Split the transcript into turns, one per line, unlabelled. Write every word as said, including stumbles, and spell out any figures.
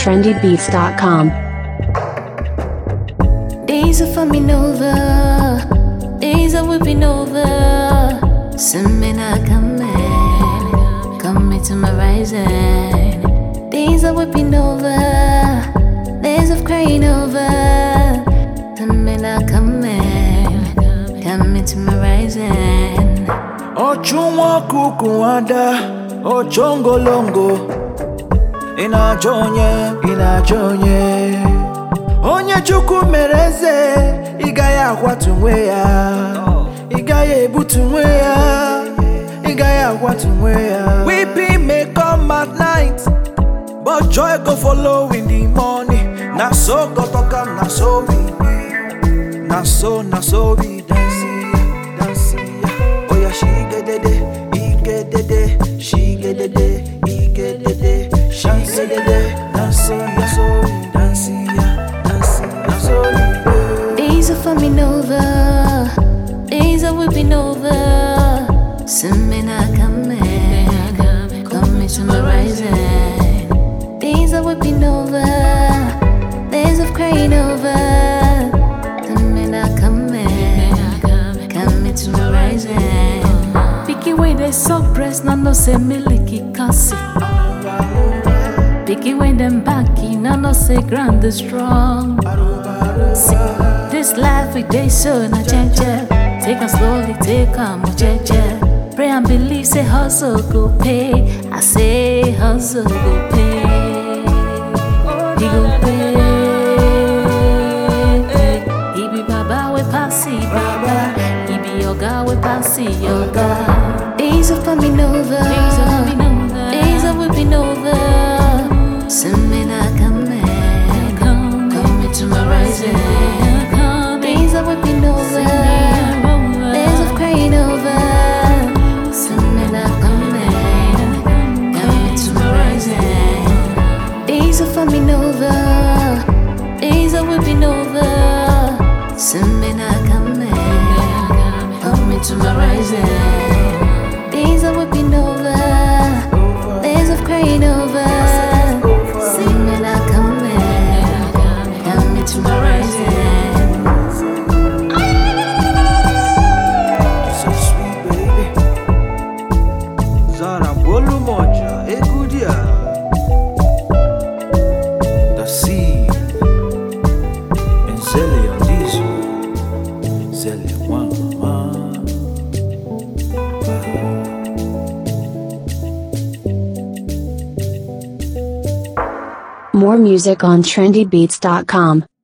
trendy beats dot com.
Days are coming over, days are whipping over. Some men are coming, coming to my rising. Days are whipping over, days of crying over. Some men are coming, coming to my rising.
Ochunwa kukuanda, ochongolongo. Inajonye, inajonye. Onye chuku mereze, igaya watumweya. Igaya ebutumweya, igaya watumweya. Weeping may come at night, but joy go follow in the morning. Na so go talk am, na so we be. Na so, na so we dancing, dancing. Oh yeah, she get dede, he get dede, she get dede, he get dede, she get dede. Na so, na so we dancing, dancing, na so we be.
Days are coming over, days are whipping over. Some men are coming, coming to my rising. Days are whipping over, days of crying over. Some men are coming, coming to my rising. Picky way they suck breast, none no say milky cassie. Picky way them backy, none no say grand is strong. See, this life we day so na jeje. Take a slowly, take a mo jeje. Pray and believe, say hustle go pay. I say hustle go pay. He go pay. He be baba we passy baba. He be yoga we passy yoga. Days are coming over. Days are coming over. Days are whipping over. Some men are coming, coming to my rising. Days are whipping over. Days of crying over. Some men are coming, coming to my rising. Days are coming over. Days are whipping over. Some men are coming, coming to my rising. Days are whipping over. Days of crying over. Some men are coming, coming to my rising.
So sweet, baby. Zara bolu moja, ekudia. The sea, and Zelle on this one. Zelle one, mama.
More music on trendy beats dot com.